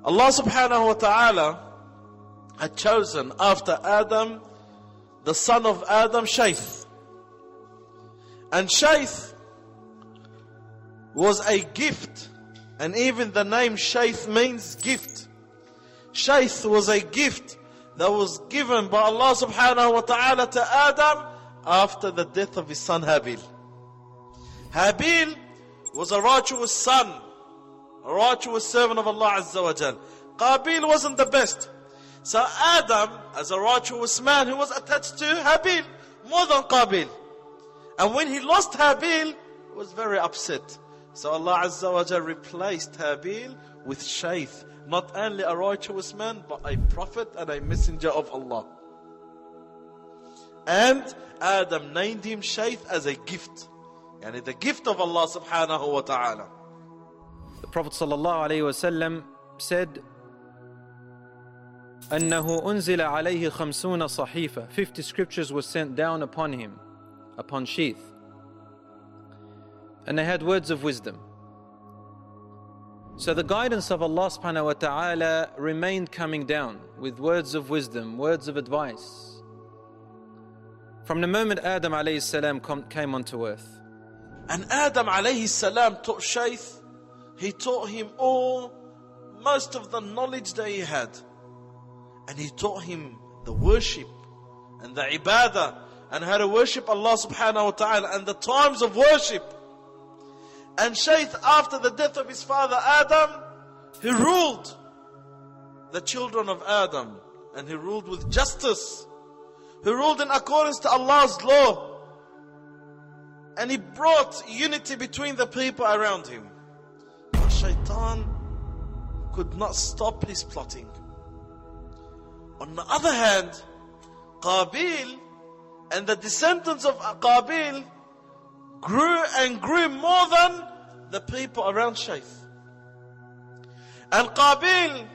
Allah subhanahu wa ta'ala had chosen after Adam, the son of Adam, Shaith. And Shaith was a gift. And even the name Shaith means gift. Shaith was a gift that was given by Allah subhanahu wa ta'ala to Adam after the death of his son Habil. Habil was a righteous son, a righteous servant of Allah Azza wa Jal. Qabil wasn't the best. So Adam, as a righteous man, he was attached to Habil more than Qabil. And when he lost Habil, he was very upset. So Allah Azza wa Jal replaced Habil with Shaith. Not only a righteous man, but a prophet and a messenger of Allah. And Adam named him Shaith as a gift. Yani the gift of Allah subhanahu wa ta'ala. The Prophet sallallahu alayhi wa sallam said, أنه أنزل عليه 50 صحيفة. 50 scriptures were sent down upon him, upon Shaith. And they had words of wisdom. So the guidance of Allah subhanahu wa ta'ala remained coming down with words of wisdom, words of advice. From the moment Adam alayhi salam came onto earth. And Adam alayhi salam taught Shaith. He taught him most of the knowledge that he had. And he taught him the worship and the ibadah and how to worship Allah subhanahu wa ta'ala and the times of worship. And Shaith, after the death of his father Adam, he ruled the children of Adam. And he ruled with justice. He ruled in accordance to Allah's law. And he brought unity between the people around him. But Shaitan could not stop his plotting. On the other hand, Qabil and the descendants of Qabil grew and grew more than the people around Shaith. And Qabil,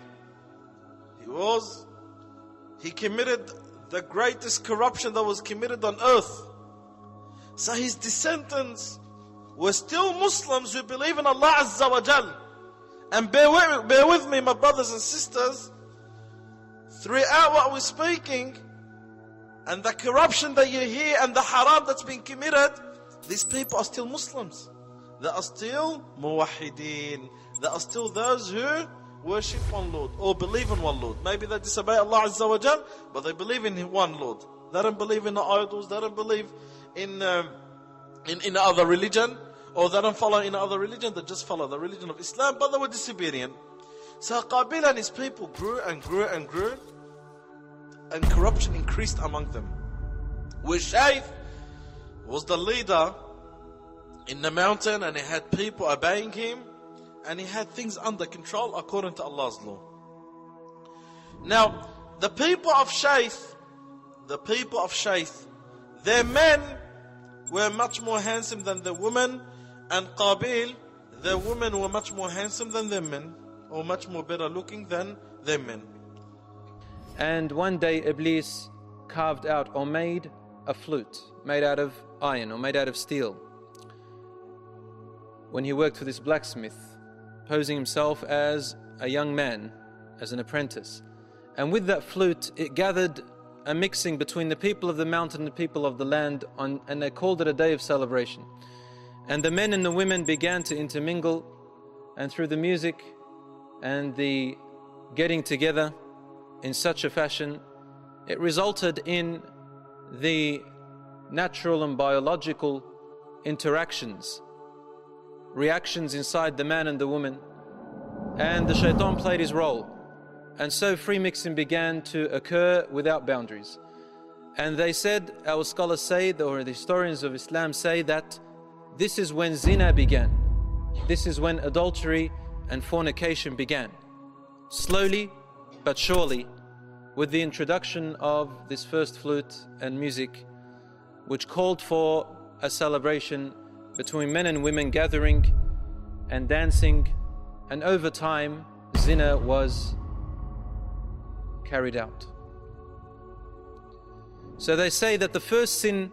he committed the greatest corruption that was committed on earth. So his descendants were still Muslims who believe in Allah Azza wa Jal. And bear with me, my brothers and sisters, throughout what we're speaking, and the corruption that you hear and the haram that's been committed, these people are still Muslims. They are still muwahideen. They are still those who worship one Lord or believe in one Lord. Maybe they disobey Allah Azza wa Jal, but they believe in one Lord. They don't believe in the idols. They don't believe in other religion, or they don't follow in other religion. They just follow the religion of Islam, but they were disobedient. So Qabil and his people grew and grew and grew, and corruption increased among them. Where Shaith was the leader in the mountain, and he had people obeying him, and he had things under control according to Allah's law. Now, the people of Shaith, their men were much more handsome than the women, and Qabil, their women were much more handsome than their men, or much more better looking than their men. And one day Iblis carved out or made a flute made out of iron or made out of steel. When he worked with this blacksmith, posing himself as a young man, as an apprentice. And with that flute, it gathered a mixing between the people of the mountain and the people of the land, and they called it a day of celebration. And the men and the women began to intermingle, and through the music and the getting together in such a fashion, it resulted in the natural and biological interactions, reactions inside the man and the woman, and the shaitan played his role. And so free mixing began to occur without boundaries. And they said, our scholars say, or the historians of Islam say, that this is when zina began. This is when adultery and fornication began. Slowly but surely, with the introduction of this first flute and music, which called for a celebration between men and women gathering and dancing, and over time, zina was carried out. So they say that the first sin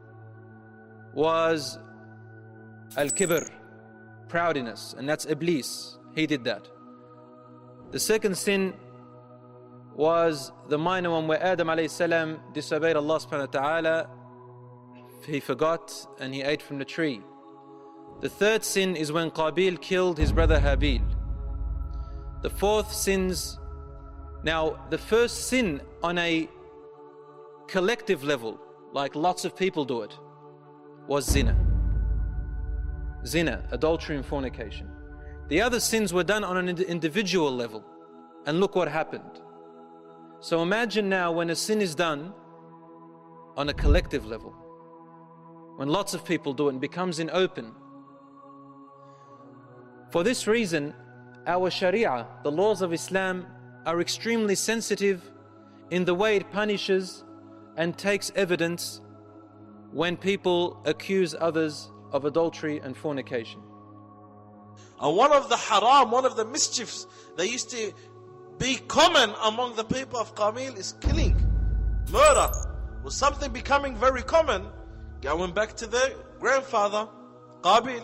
was al-kibr, proudness, and that's Iblis. He did that. The second sin was the minor one where Adam alayhi salam disobeyed Allah subhanahu wa ta'ala. He forgot and he ate from the tree. The third sin is when Qabil killed his brother Habil. The fourth sins, now the first sin on a collective level, like lots of people do it, was zina. Zina, adultery and fornication. The other sins were done on an individual level. And look what happened. So imagine now when a sin is done on a collective level, when lots of people do it and becomes in open. For this reason, our Sharia, the laws of Islam, are extremely sensitive in the way it punishes and takes evidence when people accuse others of adultery and fornication. And one of the haram, one of the mischiefs that used to be common among the people of Qabil is killing. Murder was something becoming very common, going back to their grandfather, Qabil.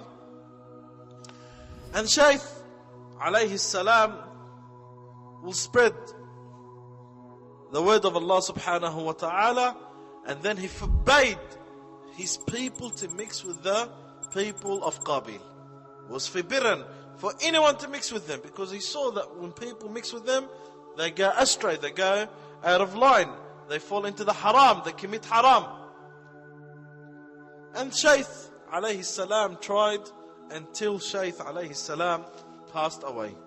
And Shayth alayhi salam will spread the word of Allah subhanahu wa ta'ala, and then he forbade his people to mix with the people of Qabil. It was forbidden for anyone to mix with them, because he saw that when people mix with them, they go astray, they go out of line, they fall into the haram, they commit haram. And Shayth alayhi salam tried until Shayth alayhi salam passed away.